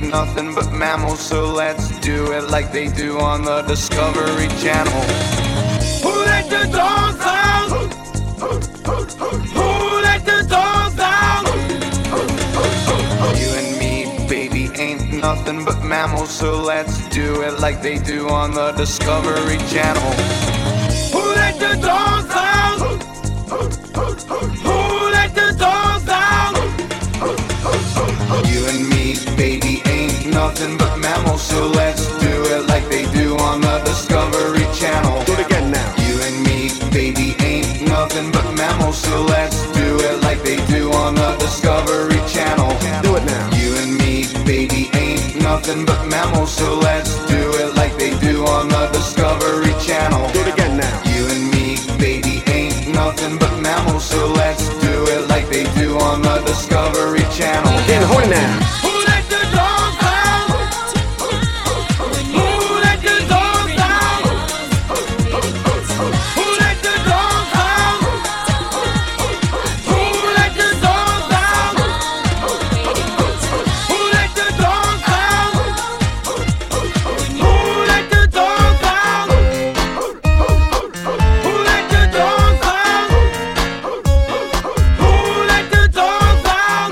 ain't nothing but mammals, so let's do it like they do on the Discovery Channel. Who let the dogs out? Who let the dogs out? You and me, baby, ain't nothing but mammals, so let's do it like they do on the Discovery Channel. Who let the dogs out? Who let the dogs out? You and me, baby, ain't nothing but mammals, so let's do it like they do on the Discovery Channel. Do it again now. You and me, baby, ain't nothing but mammals, so let's do it like they do on the Discovery Channel. Do it now. You and me, baby, ain't nothing but mammals, so let's do it like they do on the Discovery Channel. Do it again now. You and me, baby, ain't nothing but mammals, so let's do it like they do on the Discovery Channel. Getting horny now. Who let the dogs out? Who let the dogs out? Who let the dogs out? Who let the dogs out? Who let the dogs out? Who let the dogs out? Who let the dogs out? Who let the dogs out?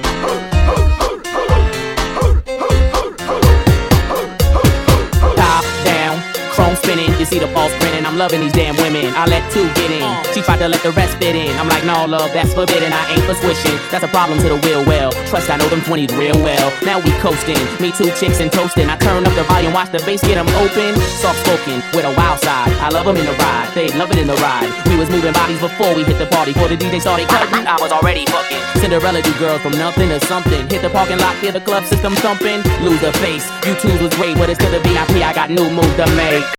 Top down, chrome spinning, you see the balls grinning. I'm loving these damn women. I let two get in. She tried to let the rest fit in. I'm like, no, love, that's forbidden. I ain't for swishing. That's a problem to the real well. Trust, I know them 20s real well. Now we coasting. Me two chicks and toasting. I turn up the volume, watch the bass get them open. Soft spoken with a wild side. I love them in the ride. They love it in the ride. We was moving bodies before we hit the party. Before the DJ started cutting, I was already fucking. Cinderella do girls from nothing to something. Hit the parking lot, hear the club system thumping. Lose the face. You twos was great, but it's to the VIP. I got new moves to make.